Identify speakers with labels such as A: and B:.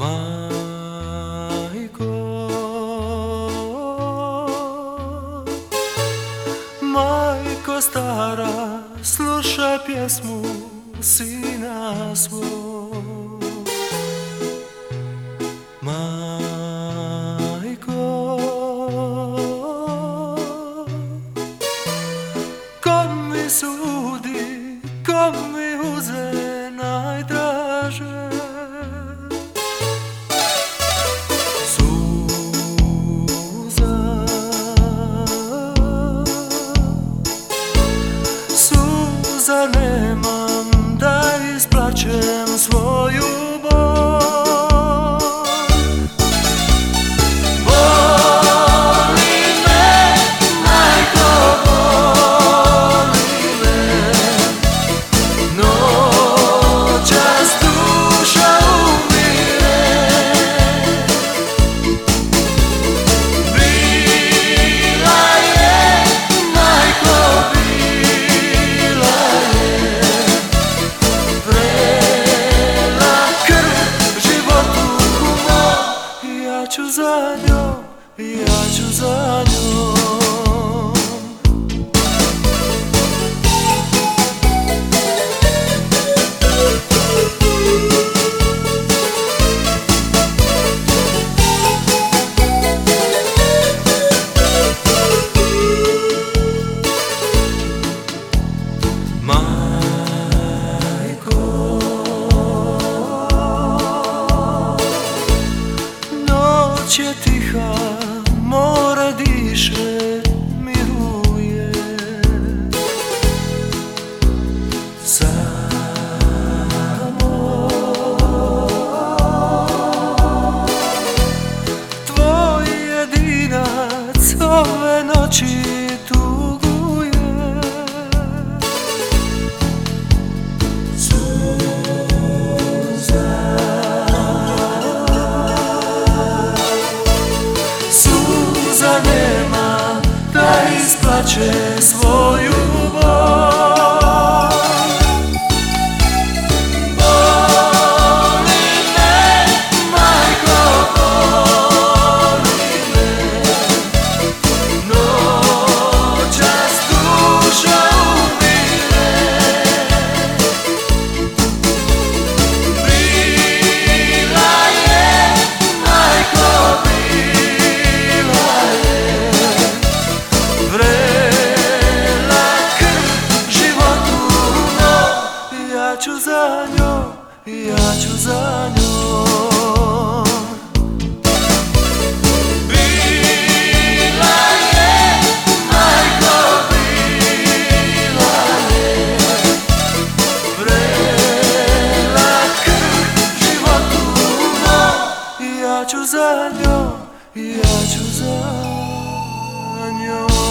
A: Majko, majko stara, slušaj pjesmu sina svog. Majko, ko mi sudi, ko mi uze najdraže, suza nemam da isplačem svoju bol. Boli me, majko, boli me, noćas duša umire. Bila je, majko, ja ću za njom, ja ću za njom. Noć je tiha, more diše, miruje. Samo tvoj jedinac ove noći tuguje. Suza nema da isplače svoju bol. Boli me, majko, boli me, noćas duša umire. Bila je, majko, ja ću za njom, ja ću za njom. Bila je, majko, bila je, vrela krv životu mom. Ja ću za njom, ja ću za njom.